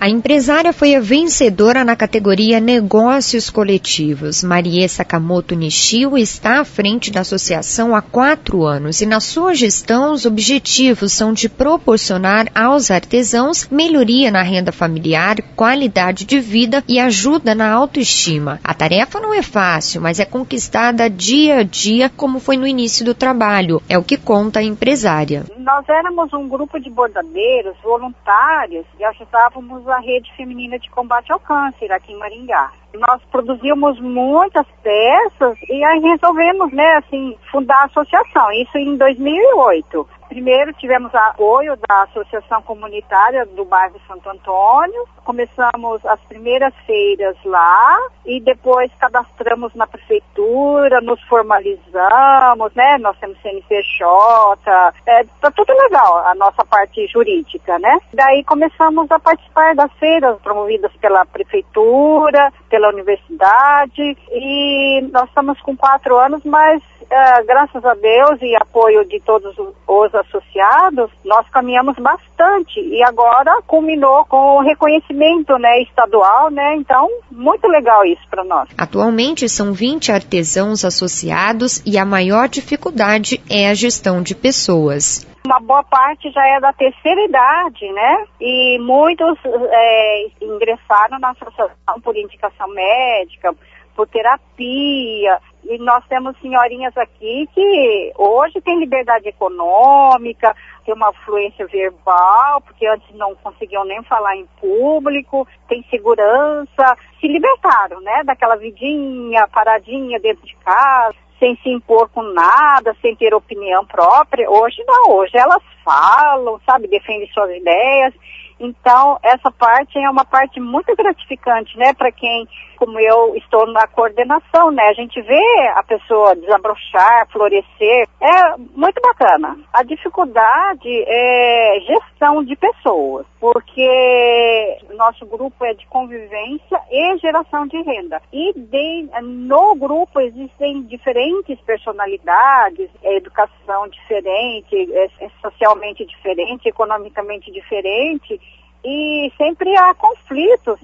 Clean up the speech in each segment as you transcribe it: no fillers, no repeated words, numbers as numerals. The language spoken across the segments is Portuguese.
A empresária foi a vencedora na categoria Negócios Coletivos. Marie Sakamoto Nishio está à frente da associação há 4 anos e na sua gestão os objetivos são de proporcionar aos artesãos melhoria na renda familiar, qualidade de vida e ajuda na autoestima. A tarefa não é fácil, mas é conquistada dia a dia, como foi no início do trabalho. É o que conta a empresária. Nós éramos um grupo de bordadeiros voluntários e ajudávamos a Rede Feminina de Combate ao Câncer aqui em Maringá. Nós produzíamos muitas peças e aí resolvemos, fundar a associação. Isso em 2008. Primeiro tivemos apoio da Associação Comunitária do bairro Santo Antônio. Começamos as primeiras feiras lá e depois cadastramos na prefeitura, nos formalizamos, Nós temos CNPJ, tá tudo legal, a nossa parte jurídica, Daí começamos a participar das feiras promovidas pela prefeitura, pela universidade e nós estamos com 4 anos, mas graças a Deus e apoio de todos os associados, nós caminhamos bastante e agora culminou com o reconhecimento, estadual, Então, muito legal isso para nós. Atualmente são 20 artesãos associados e a maior dificuldade é a gestão de pessoas. Uma boa parte já é da terceira idade, E muitos ingressaram na associação por indicação médica, por terapia. E nós temos senhorinhas aqui que hoje têm liberdade econômica, tem uma fluência verbal, porque antes não conseguiam nem falar em público, tem segurança, se libertaram, daquela vidinha paradinha dentro de casa, sem se impor com nada, sem ter opinião própria. Hoje não, hoje elas falam, defendem suas ideias. Então, essa parte é uma parte muito gratificante, para quem, como eu, estou na coordenação, A gente vê a pessoa desabrochar, florescer, é muito bacana. A dificuldade é gestão de pessoas, porque nosso grupo é de convivência e geração de renda. E no grupo existem diferentes personalidades, educação diferente, socialmente diferente, economicamente diferente, e sempre há conflitos,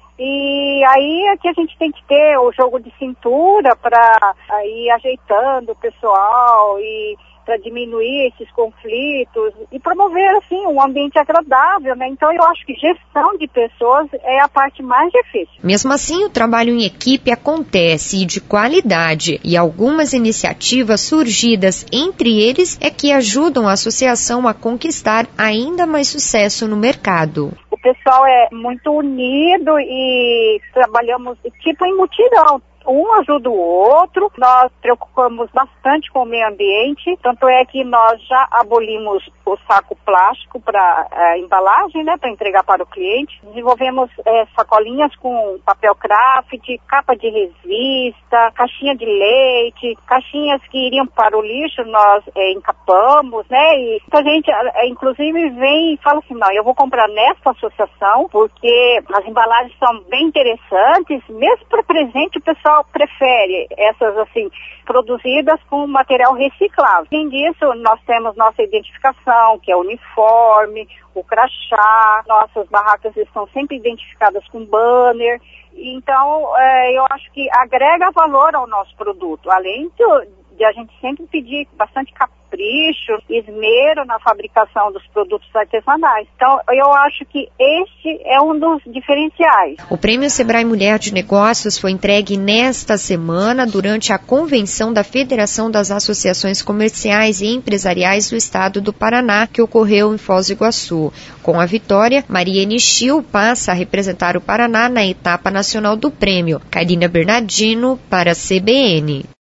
E aí é que a gente tem que ter o jogo de cintura para ir ajeitando o pessoal e para diminuir esses conflitos e promover, um ambiente agradável, Então, eu acho que gestão de pessoas é a parte mais difícil. Mesmo assim, o trabalho em equipe acontece e de qualidade, e algumas iniciativas surgidas entre eles é que ajudam a associação a conquistar ainda mais sucesso no mercado. O pessoal é muito unido e trabalhamos em mutirão. Um ajuda o outro, nós preocupamos bastante com o meio ambiente, tanto é que nós já abolimos o saco plástico para embalagem, para entregar para o cliente. Desenvolvemos sacolinhas com papel craft, capa de revista, caixinha de leite, caixinhas que iriam para o lixo, nós encapamos, E a gente, inclusive, vem e fala assim, não, eu vou comprar nessa associação, porque as embalagens são bem interessantes, mesmo para presente o pessoal prefere essas produzidas com material reciclável. Além disso, nós temos nossa identificação, que é o uniforme, o crachá, nossas barracas estão sempre identificadas com banner. Então, eu acho que agrega valor ao nosso produto, além de a gente sempre pedir bastante capricho, esmero na fabricação dos produtos artesanais. Então, eu acho que este é um dos diferenciais. O Prêmio Sebrae Mulher de Negócios foi entregue nesta semana durante a convenção da Federação das Associações Comerciais e Empresariais do Estado do Paraná, que ocorreu em Foz do Iguaçu. Com a vitória, Marie Nishio passa a representar o Paraná na etapa nacional do prêmio. Karina Bernardino para a CBN.